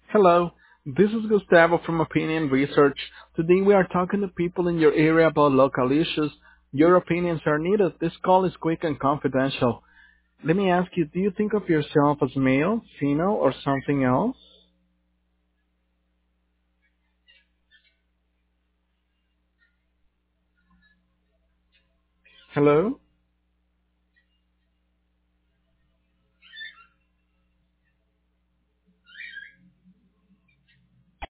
Hello, this is Gustavo from Opinion Research. Today we are talking to people in your area about local issues. Your opinions are needed. This call is quick and confidential. Let me ask you, do you think of yourself as male, female, or something else? Hello?